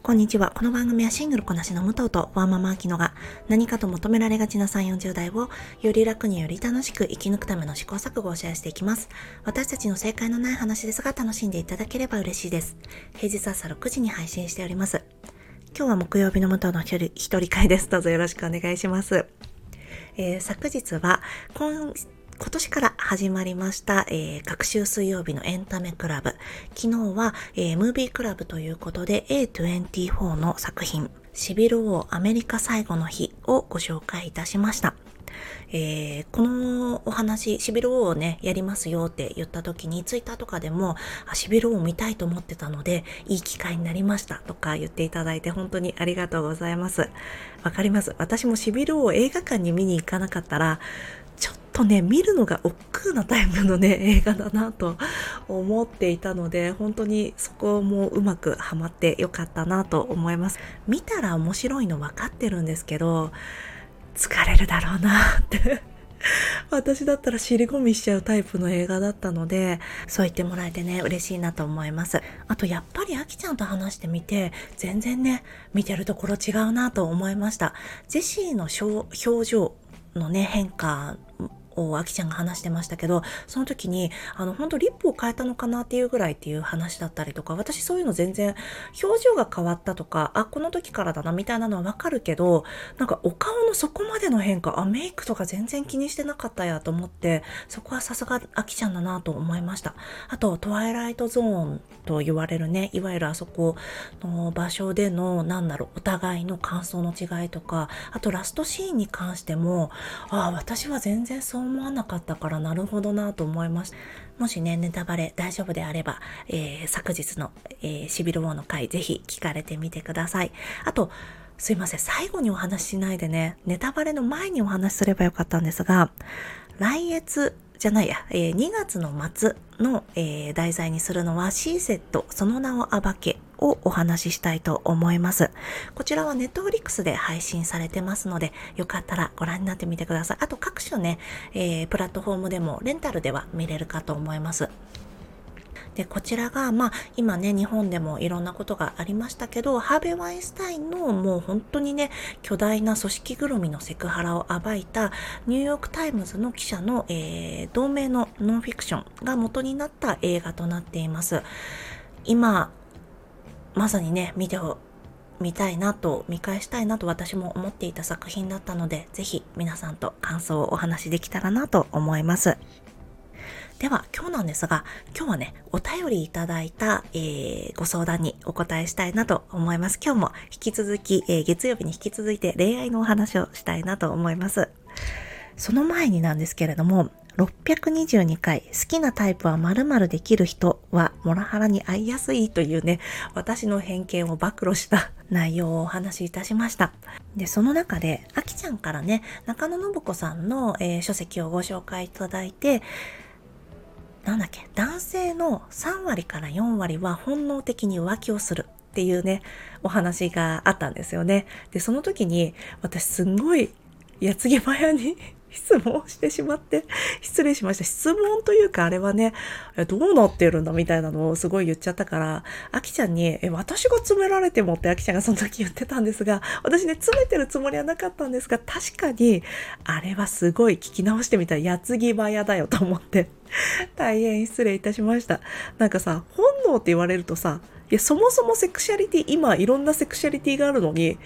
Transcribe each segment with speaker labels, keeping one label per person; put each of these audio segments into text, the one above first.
Speaker 1: こんにちは。この番組はシングルこなしの武藤とワーママアキノが何かと求められがちな3、40代をより楽により楽しく生き抜くための試行錯誤をシェアしていきます。私たちの正解のない話ですが楽しんでいただければ嬉しいです。平日朝6時に配信しております。今日は木曜日の武藤の一人会です。どうぞよろしくお願いします。昨日は今年から始まりました、各週水曜日のエンタメクラブ。昨日は、ムービークラブということで A24 の作品シビル王アメリカ最後の日をご紹介いたしました。このお話、シビル王をね、やりますよって言った時に、ツイッターとかでも、シビル王を見たいと思ってたので、いい機会になりましたとか言っていただいて、本当にありがとうございます。わかります。私もシビル王を映画館に見に行かなかったら、ちょっとね、見るのが億劫なタイプのね、映画だなと思っていたので、本当にそこもうまくハマってよかったなと思います。見たら面白いの分かってるんですけど、疲れるだろうなって私だったら尻込みしちゃうタイプの映画だったので、そう言ってもらえてね、嬉しいなと思います。あとやっぱりあきちゃんと話してみて、全然ね、見てるところ違うなと思いました。ジェシーの表情のね、変化をあきちゃんが話してましたけど、その時に本当リップを変えたのかなっていうぐらいっていう話だったりとか、私そういうの全然表情が変わったとか、この時からだなみたいなのはわかるけど、なんかお顔のそこまでの変化、メイクとか全然気にしてなかったやと思って、そこはさすがあきちゃんだなと思いました。あとトワイライトゾーンと言われるね、いわゆるあそこの場所でのお互いの感想の違いとか、あとラストシーンに関しても、私は全然そう思わなかったからなるほどなと思いました。もしね、ネタバレ大丈夫であれば、昨日の、シビルウォーの回ぜひ聞かれてみてください。あと、すいません、最後にお話ししないでね、ネタバレの前にお話しすればよかったんですが、2月の末の、題材にするのはシーセット、その名を暴けをお話ししたいと思います。こちらはネットフリックスで配信されてますので、よかったらご覧になってみてください。あと各種ね、プラットフォームでもレンタルでは見れるかと思います。で、こちらが、今ね、日本でもいろんなことがありましたけど、ハーベイ・ワインスタインのもう本当にね、巨大な組織ぐるみのセクハラを暴いたニューヨークタイムズの記者の、同名のノンフィクションが元になった映画となっています。今、まさにね、見返したいなと私も思っていた作品だったので、ぜひ皆さんと感想をお話しできたらなと思います。では今日なんですが、今日はね、お便りいただいた、ご相談にお答えしたいなと思います。今日も引き続き、月曜日に引き続いて恋愛のお話をしたいなと思います。その前になんですけれども、622回好きなタイプは〇〇できる人はモラハラに遭いやすいというね、私の偏見を暴露した内容をお話しいたしました。で、その中であきちゃんからね、中野信子さんの、書籍をご紹介いただいて、男性の3割から4割は本能的に浮気をするっていうね、お話があったんですよね。で、その時に私すんごい矢継ぎ早に質問してしまって失礼しました。質問というかあれはね、どうなってるんだみたいなのをすごい言っちゃったから、あきちゃんに私が詰められてもってあきちゃんがその時言ってたんですが、私ね詰めてるつもりはなかったんですが、確かにあれはすごい聞き直してみたら矢継ぎ早だよと思って大変失礼いたしました。なんかさ、本能って言われるとさ、いやそもそもセクシャリティ、今いろんなセクシャリティがあるのに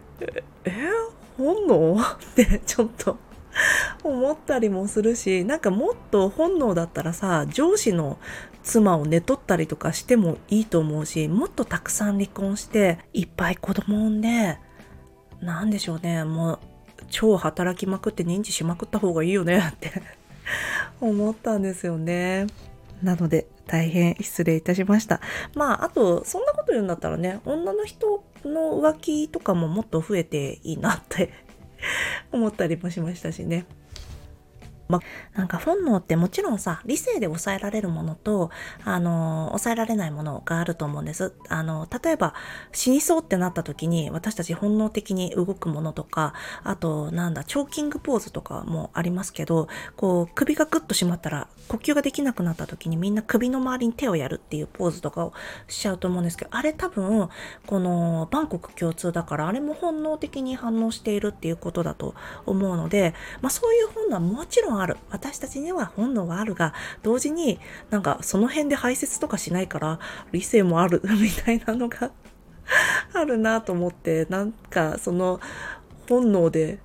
Speaker 1: 本能ってちょっと思ったりもするし、なんかもっと本能だったらさ、上司の妻を寝取ったりとかしてもいいと思うし、もっとたくさん離婚していっぱい子供産んで、なんでしょうね、もう超働きまくって認知しまくった方がいいよねって思ったんですよね。なので大変失礼いたしました。あとそんなこと言うんだったらね、女の人の浮気とかももっと増えていいなって思ったりもしましたしね。 なんか本能ってもちろんさ、理性で抑えられるものと、抑えられないものがあると思うんです。例えば死にそうってなった時に私たち本能的に動くものとか、あとチョーキングポーズとかもありますけど、こう首がグッと締まったら呼吸ができなくなった時にみんな首の周りに手をやるっていうポーズとかをしちゃうと思うんですけど、あれ多分この万国共通だから、あれも本能的に反応しているっていうことだと思うので、そういう本能はもちろんある。私たちには本能があるが、同時にその辺で排泄とかしないから理性もあるみたいなのがあるなと思って、その本能で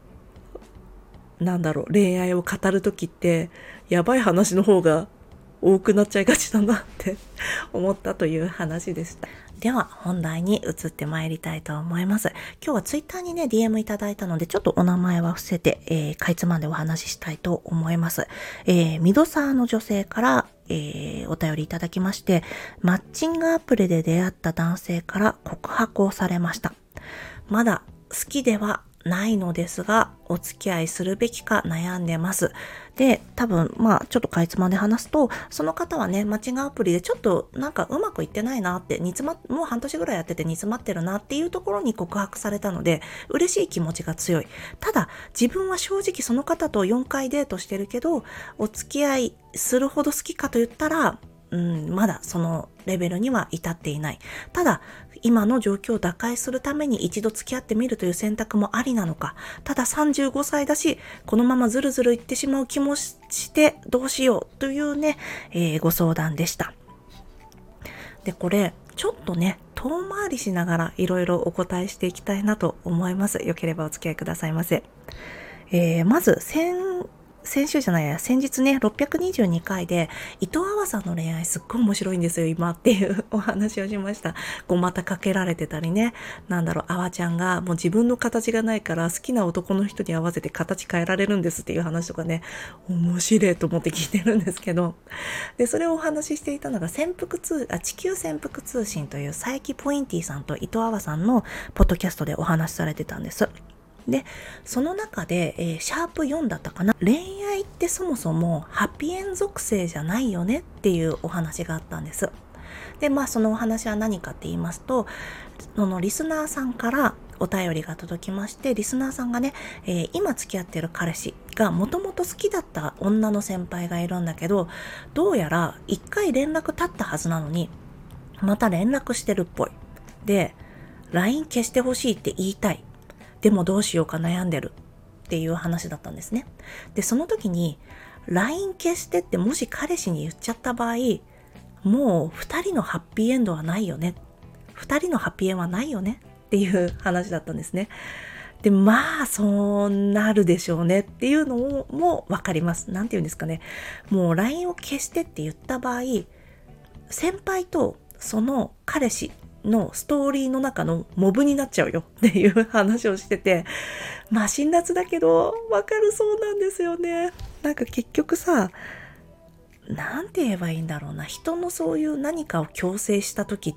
Speaker 1: 恋愛を語るときってやばい話の方が多くなっちゃいがちだなって思ったという話でした。では本題に移ってまいりたいと思います。今日はツイッターにね DM いただいたので、ちょっとお名前は伏せて、かいつまんでお話ししたいと思います。ミドサーの女性から、お便りいただきまして、マッチングアプリで出会った男性から告白をされました。まだ好きではないのですが、お付き合いするべきか悩んでます。で、多分、ちょっとかいつまんで話すと、その方はね、マッチングアプリでちょっとうまくいってないなって、もう半年ぐらいやってて煮詰まってるなっていうところに告白されたので、嬉しい気持ちが強い。ただ、自分は正直その方と4回デートしてるけど、お付き合いするほど好きかと言ったら、まだそのレベルには至っていない。ただ、今の状況を打開するために一度付き合ってみるという選択もありなのか。ただ35歳だし、このままずるずるいってしまう気もしてどうしようというね、ご相談でした。で、これ、ちょっとね、遠回りしながらいろいろお答えしていきたいなと思います。よければお付き合いくださいませ。まず、先日ね、622回で、伊藤あわさんの恋愛すっごい面白いんですよ、今っていうお話をしました。またかけられてたりね、あわちゃんがもう自分の形がないから好きな男の人に合わせて形変えられるんですっていう話とかね、面白いと思って聞いてるんですけど、で、それをお話ししていたのが地球潜伏通信という佐伯ポインティさんと伊藤あわさんのポッドキャストでお話しされてたんです。で、その中で、シャープ4だったかな。恋愛ってそもそもハッピーエンド属性じゃないよねっていうお話があったんです。で、そのお話は何かって言いますと、そのリスナーさんからお便りが届きまして、リスナーさんがね、今付き合ってる彼氏がもともと好きだった女の先輩がいるんだけど、どうやら一回連絡取ったはずなのに、また連絡してるっぽい。で、LINE 消してほしいって言いたい。でもどうしようか悩んでるっていう話だったんですね。で、その時に LINE 消してってもし彼氏に言っちゃった場合、もう2人のハッピーエンドはないよね。2人のハッピーエンドはないよねっていう話だったんですね。で、そうなるでしょうねっていうのもわかります。なんて言うんですかね。もう LINE を消してって言った場合、先輩とその彼氏のストーリーの中のモブになっちゃうよっていう話をしてて、辛辣だけどわかるそうなんですよね。結局さ、なんて言えばいいんだろうな、人のそういう何かを強制した時って、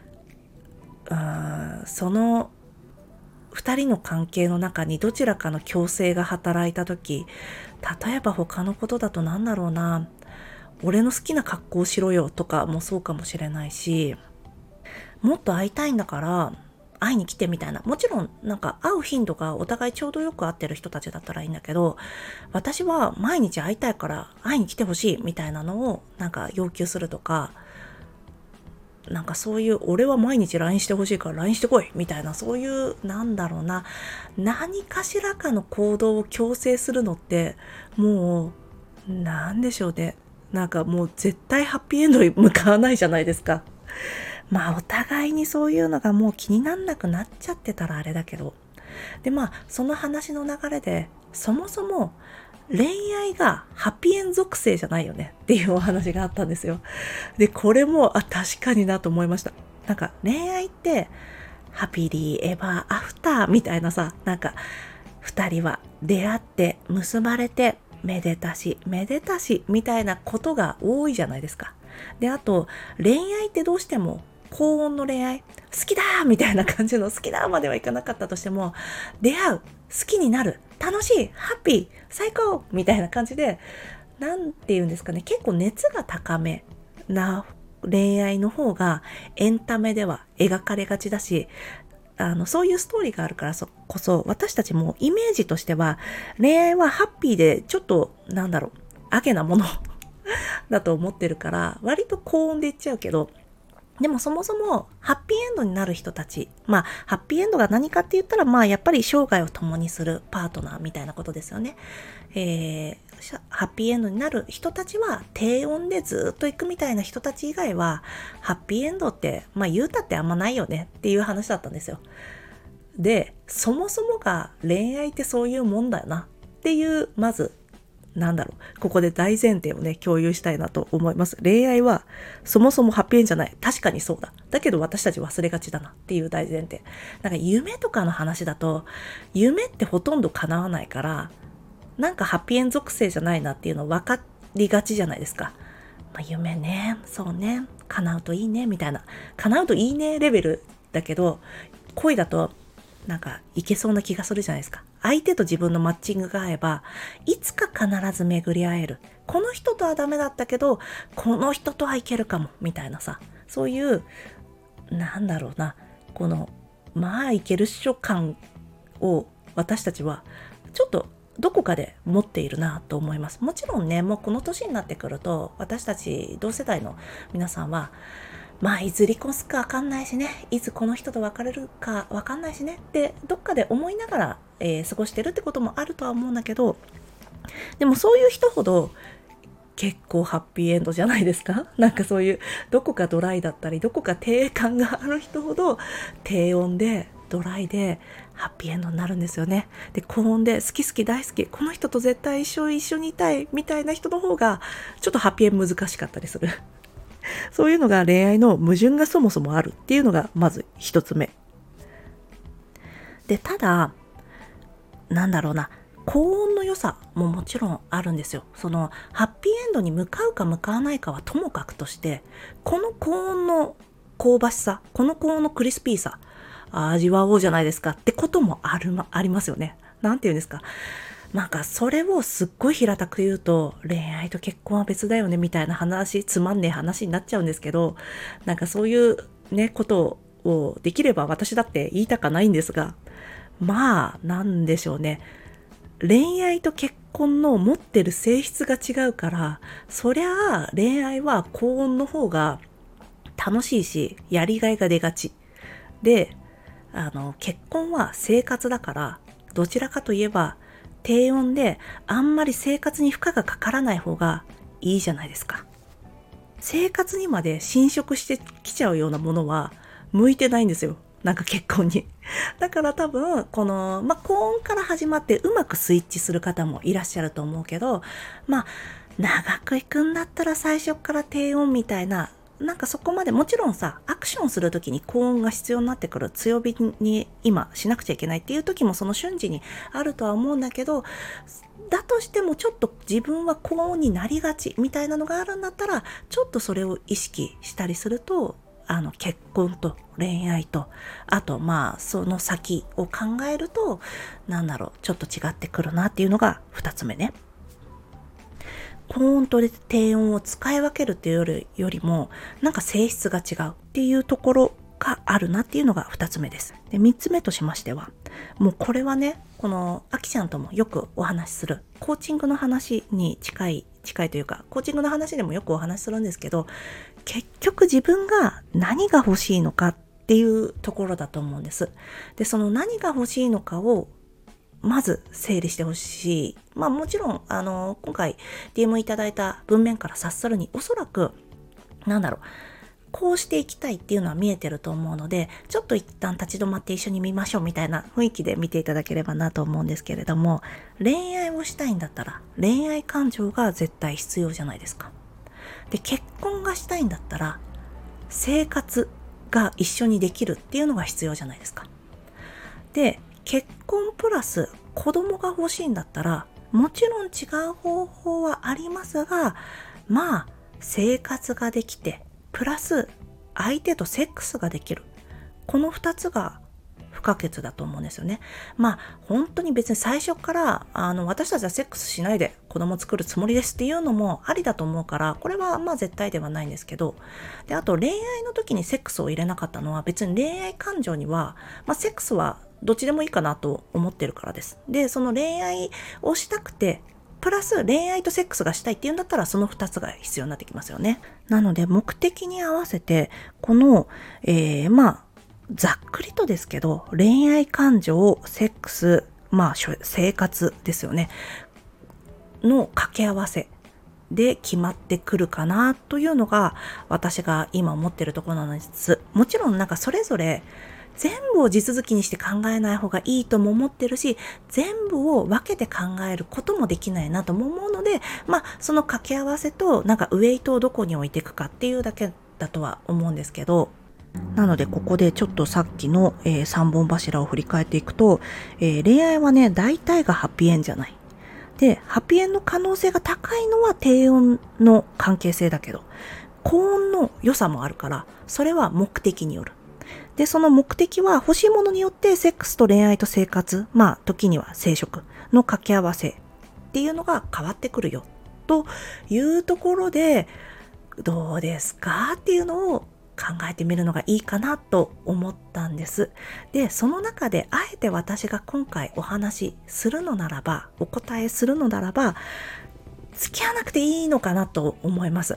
Speaker 1: その二人の関係の中にどちらかの強制が働いた時、例えば他のことだと俺の好きな格好をしろよとかもそうかもしれないし、もっと会いたいんだから会いに来てみたいな。もちろん会う頻度がお互いちょうどよく会ってる人たちだったらいいんだけど、私は毎日会いたいから会いに来てほしいみたいなのを要求するとか、そういう俺は毎日 LINE してほしいから LINE してこいみたいな、そういう何かしらかの行動を強制するのってもうなんでしょうね。もう絶対ハッピーエンドに向かわないじゃないですか。お互いにそういうのがもう気になんなくなっちゃってたらあれだけど。で、その話の流れで、そもそも恋愛がハッピーエンド属性じゃないよねっていうお話があったんですよ。で、これも、確かになと思いました。恋愛って、ハピリーエバーアフターみたいなさ、二人は出会って結ばれて、めでたしみたいなことが多いじゃないですか。で、あと恋愛ってどうしても高温の恋愛、好きだみたいな感じの、好きだまではいかなかったとしても、出会う、好きになる、 楽しい、ハッピー、最高みたいな感じで、なんて言うんですかね、結構熱が高めな恋愛の方がエンタメでは描かれがちだし、そういうストーリーがあるからこそ、私たちもイメージとしては、恋愛はハッピーでちょっと、アゲなものだと思ってるから、割と高音で言っちゃうけど、でもそもそもハッピーエンドになる人たち、ハッピーエンドが何かって言ったら、やっぱり生涯を共にするパートナーみたいなことですよね。ハッピーエンドになる人たちは低音でずっと行くみたいな人たち以外は、ハッピーエンドって、言うたってあんまないよねっていう話だったんですよ。で、そもそもが恋愛ってそういうもんだよなっていう、まず、ここで大前提をね、共有したいなと思います。恋愛はそもそもハッピーエンドじゃない。確かにそうだ。だけど私たち忘れがちだなっていう大前提。夢とかの話だと、夢ってほとんど叶わないから、ハッピーエンド属性じゃないなっていうの分かりがちじゃないですか。夢ね、そうね、叶うといいね、みたいな。叶うといいねレベルだけど、恋だと、いけそうな気がするじゃないですか。相手と自分のマッチングが合えば、いつか必ず巡り会える。この人とはダメだったけど、この人とはいけるかも、みたいなさ。そういう、この、いけるっしょ感を私たちは、ちょっとどこかで持っているなと思います。もちろんね、もうこの年になってくると、私たち同世代の皆さんは、いつ離婚するかわかんないしね、いつこの人と別れるかわかんないしねってどっかで思いながら、過ごしてるってこともあるとは思うんだけど、でもそういう人ほど結構ハッピーエンドじゃないですか。そういうどこかドライだったりどこか低感がある人ほど低音でドライでハッピーエンドになるんですよね。で、高音で好き好き大好き、この人と絶対一緒にいたいみたいな人の方がちょっとハッピーエンド難しかったりする。そういうのが恋愛の矛盾がそもそもあるっていうのがまず一つ目。で、ただ、高音の良さももちろんあるんですよ。そのハッピーエンドに向かうか向かわないかはともかくとして、この高音の香ばしさ、この高音のクリスピーさ、味わおうじゃないですかってこともありますよね。なんていうんですか。それをすっごい平たく言うと、恋愛と結婚は別だよねみたいな話、つまんねえ話になっちゃうんですけど、そういうね、ことをできれば私だって言いたかないんですが、なんでしょうね。恋愛と結婚の持ってる性質が違うから、そりゃあ恋愛は高音の方が楽しいし、やりがいが出がち。で、結婚は生活だから、どちらかといえば、低音であんまり生活に負荷がかからない方がいいじゃないですか。生活にまで侵食してきちゃうようなものは向いてないんですよ。結婚に。だから多分、この、高音から始まってうまくスイッチする方もいらっしゃると思うけど、長く行くんだったら最初から低音みたいな、そこまでもちろんさ、アクションするときに高音が必要になってくる、強火に今しなくちゃいけないっていう時もその瞬時にあるとは思うんだけど、だとしてもちょっと自分は高音になりがちみたいなのがあるんだったら、ちょっとそれを意識したりすると、結婚と恋愛と、あとその先を考えると、ちょっと違ってくるなっていうのが2つ目ね。高音と低音を使い分けるっていうよりも、性質が違うっていうところがあるなっていうのが2つ目です。で、3つ目としましては、もうこれはね、このあきちゃんともよくお話しするコーチングの話に近いというか、コーチングの話でもよくお話しするんですけど、結局自分が何が欲しいのかっていうところだと思うんです。で、その何が欲しいのかをまず整理してほしい。もちろん、今回 DM いただいた文面から察するに、おそらく、こうしていきたいっていうのは見えてると思うので、ちょっと一旦立ち止まって一緒に見ましょうみたいな雰囲気で見ていただければなと思うんですけれども、恋愛をしたいんだったら、恋愛感情が絶対必要じゃないですか。で、結婚がしたいんだったら、生活が一緒にできるっていうのが必要じゃないですか。で、結婚プラス子供が欲しいんだったら、もちろん違う方法はありますが、生活ができて、プラス相手とセックスができる。この2つが不可欠だと思うんですよね。本当に別に最初から私たちはセックスしないで子供作るつもりですっていうのもありだと思うから、これは絶対ではないんですけど、であと恋愛の時にセックスを入れなかったのは、別に恋愛感情には、セックスはどっちでもいいかなと思ってるからです。でその恋愛をしたくてプラス恋愛とセックスがしたいっていうんだったら、その2つが必要になってきますよね。なので目的に合わせてこの、ざっくりとですけど、恋愛感情、セックス、生活ですよねの掛け合わせで決まってくるかなというのが私が今思ってるところなんです。もちろんそれぞれ全部を地続きにして考えない方がいいとも思ってるし、全部を分けて考えることもできないなとも思うので、その掛け合わせとウェイトをどこに置いていくかっていうだけだとは思うんですけど、なのでここでちょっとさっきの、3本柱を振り返っていくと、恋愛はね、大体がハッピーエンドじゃない。で、ハッピーエンドの可能性が高いのは低温の関係性だけど、高温の良さもあるから、それは目的による。で、その目的は欲しいものによってセックスと恋愛と生活、時には生殖の掛け合わせっていうのが変わってくるよというところで、どうですかっていうのを考えてみるのがいいかなと思ったんです。で、その中であえて私が今回お話しするのならば、お答えするのならば、付き合わなくていいのかなと思います。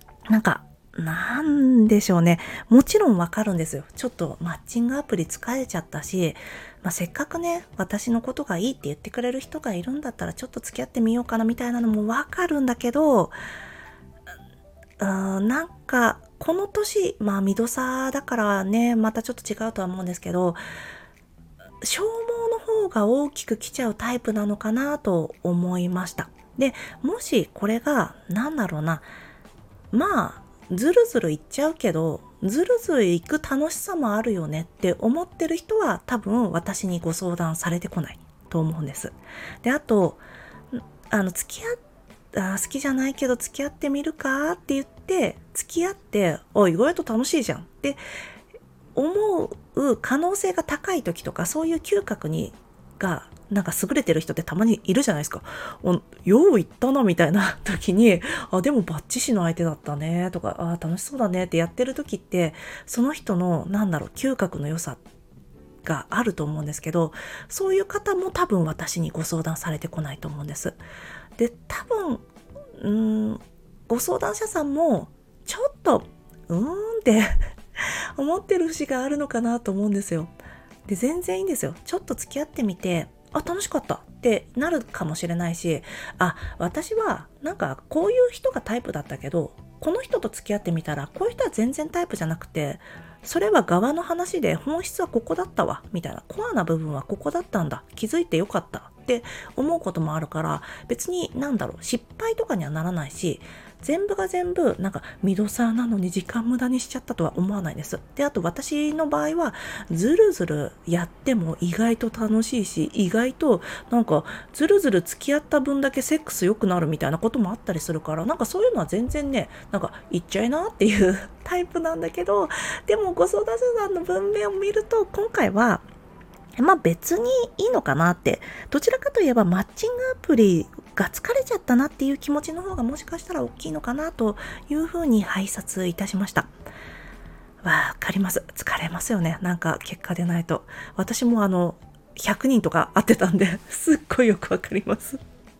Speaker 1: なんでしょうね。もちろんわかるんですよ。ちょっとマッチングアプリ疲れちゃったし、せっかくね、私のことがいいって言ってくれる人がいるんだったら、ちょっと付き合ってみようかなみたいなのもわかるんだけど、この年、ミドサだからね、またちょっと違うとは思うんですけど、消耗の方が大きく来ちゃうタイプなのかなと思いました。で、もしこれが、ずるずるいっちゃうけど、ずるずるいく楽しさもあるよねって思ってる人は、多分私にご相談されてこないと思うんです。で、あと、好きじゃないけど付き合ってみるかって言って付き合って、意外と楽しいじゃんって思う可能性が高い時とか、そういう嗅覚が優れてる人ってたまにいるじゃないですか。よう言ったなみたいな時に、でもバッチシの相手だったねとか、楽しそうだねってやってる時って、その人の嗅覚の良さがあると思うんですけど、そういう方も多分私にご相談されてこないと思うんです。で、多分ご相談者さんもちょっとって思ってる節があるのかなと思うんですよ。で、全然いいんですよ。ちょっと付き合ってみて、楽しかったってなるかもしれないし、私はこういう人がタイプだったけど、この人と付き合ってみたら、こういう人は全然タイプじゃなくて、それは側の話で本質はここだったわみたいな、コアな部分はここだったんだ、気づいてよかったって思うこともあるから、別に失敗とかにはならないし、全部が全部ミドサーなのに時間無駄にしちゃったとは思わないです。で、あと私の場合はずるずるやっても意外と楽しいし、意外とずるずる付き合った分だけセックス良くなるみたいなこともあったりするから、そういうのは全然ね、言っちゃいなっていうタイプなんだけど、でもご相談者さんの文面を見ると、今回は別にいいのかなって、どちらかといえばマッチングアプリが疲れちゃったなっていう気持ちの方がもしかしたら大きいのかなというふうに拝察いたしました。わかります。疲れますよね。結果出ないと。私も100人とか会ってたんで、すっごいよくわかります。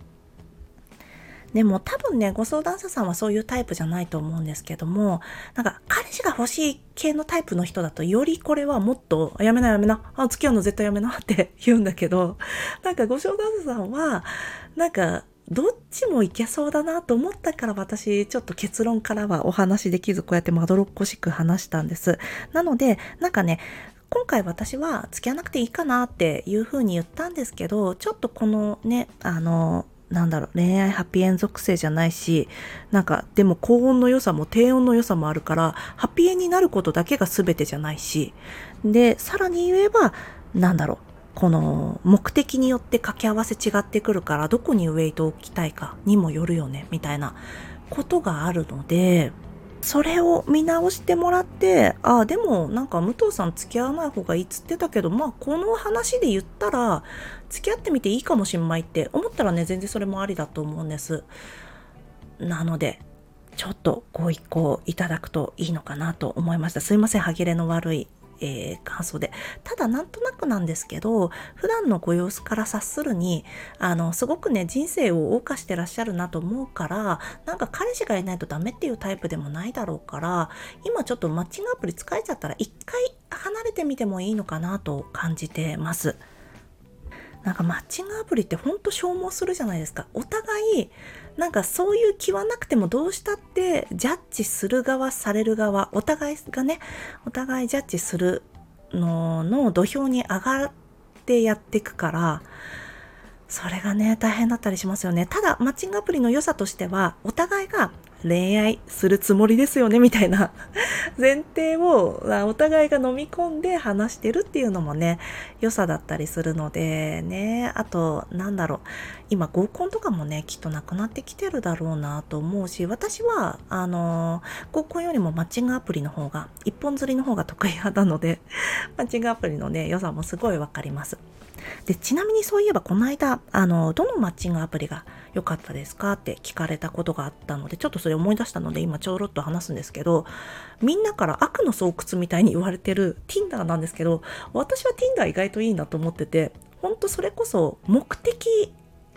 Speaker 1: でも多分ね、ご相談者さんはそういうタイプじゃないと思うんですけども、彼氏が欲しい系のタイプの人だと、よりこれはもっとやめな、付き合うの絶対やめなって言うんだけど、ご相談者さんはどっちもいけそうだなと思ったから、私ちょっと結論からはお話できず、こうやってまどろっこしく話したんです。なので今回私は付き合わなくていいかなっていうふうに言ったんですけど、ちょっとこのね、恋愛ハッピーエンド属性じゃないし、でも高温の良さも低温の良さもあるから、ハッピーエンドになることだけが全てじゃないし、で、さらに言えば、この目的によって掛け合わせ違ってくるから、どこにウェイトを置きたいかにもよるよね、みたいなことがあるので、 それを見直してもらって、でもなんか武藤さん付き合わない方がいいっつってたけど、この話で言ったら付き合ってみていいかもしんないって思ったらね、全然それもありだと思うんです。なのでちょっとご一考いただくといいのかなと思いました。すいません、歯切れの悪い感想で。ただなんとなくなんですけど、普段のご様子から察するに、すごくね、人生を謳歌してらっしゃるなと思うから、なんか彼氏がいないとダメっていうタイプでもないだろうから、今ちょっとマッチングアプリ使えちゃったら一回離れてみてもいいのかなと感じてます。なんかマッチングアプリってほんと消耗するじゃないですか。お互いなんかそういう気はなくてもどうしたってジャッジする側される側、お互いがね、お互いジャッジするの土俵に上がってやっていくから、それがね大変だったりしますよね。ただマッチングアプリの良さとしては、お互いが恋愛するつもりですよねみたいな前提をお互いが飲み込んで話してるっていうのもね、良さだったりするのでね。あと今合コンとかもねきっとなくなってきてるだろうなと思うし、私は合コンよりもマッチングアプリの方が、一本釣りの方が得意派なのでマッチングアプリのね良さもすごいわかります。で、ちなみにそういえばこの間どのマッチングアプリが良かったですかって聞かれたことがあったので、ちょっとそれ思い出したので今ちょろっと話すんですけど、みんなから悪の巣窟みたいに言われてる Tinder なんですけど、私は Tinder 意外といいなと思ってて、ほんとそれこそ目的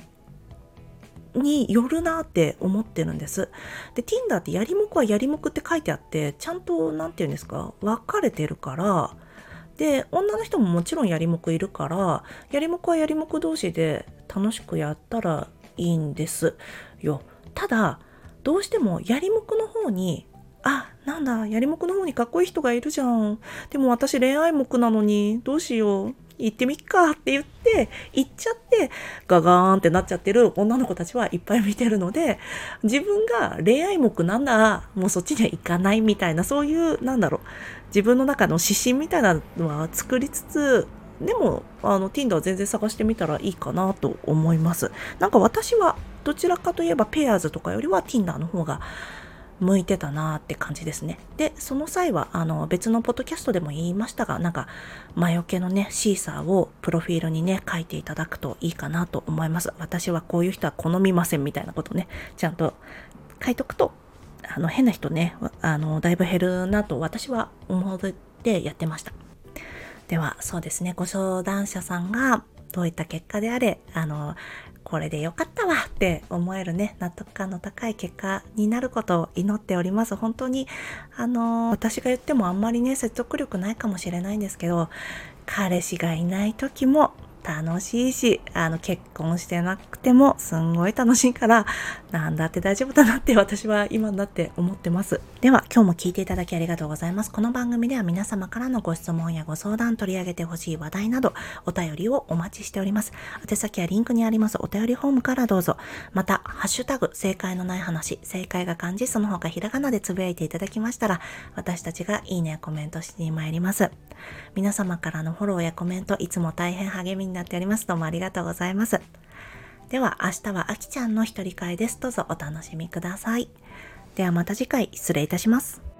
Speaker 1: によるなって思ってるんです。で、Tinder ってやりもくはやりもくって書いてあって、ちゃんとなんていうんですか、分かれてるから、で、女の人ももちろんやりもくいるから、やりもくはやりもく同士で楽しくやったらいいんですよ。ただ、どうしてもやりもくの方に、なんだ、やりもくの方にかっこいい人がいるじゃん。でも私恋愛目なのに、どうしよう。行ってみっかって言って、行っちゃって、ガガーンってなっちゃってる女の子たちはいっぱい見てるので、自分が恋愛目なんだ、もうそっちには行かないみたいな、そういう、自分の中の指針みたいなのは作りつつ、でもTinder は全然探してみたらいいかなと思います。なんか私はどちらかといえばペアーズとかよりは Tinder の方が向いてたなって感じですね。で、その際は別のポッドキャストでも言いましたが、なんか魔除けのねシーサーをプロフィールにね書いていただくといいかなと思います。私はこういう人は好みませんみたいなことね、ちゃんと書いとくと変な人ねだいぶ減るなと私は思ってやってました。ではそうですね、ご相談者さんがどういった結果であれこれでよかったわって思えるね、納得感の高い結果になることを祈っております。本当に私が言ってもあんまりね説得力ないかもしれないんですけど、彼氏がいない時も楽しいし、結婚してなくてもすんごい楽しいから、なんだって大丈夫だなって私は今になって思ってます。では今日も聞いていただきありがとうございます。この番組では皆様からのご質問やご相談、取り上げてほしい話題などお便りをお待ちしております。宛先はリンクにありますお便りフォームからどうぞ。またハッシュタグ正解のない話、正解が漢字その他ひらがなでつぶやいていただきましたら、私たちがいいねやコメントしてまいります。皆様からのフォローやコメントいつも大変励みになっております。どうもありがとうございます。では明日はあきちゃんの一人会です。どうぞお楽しみください。ではまた次回失礼いたします。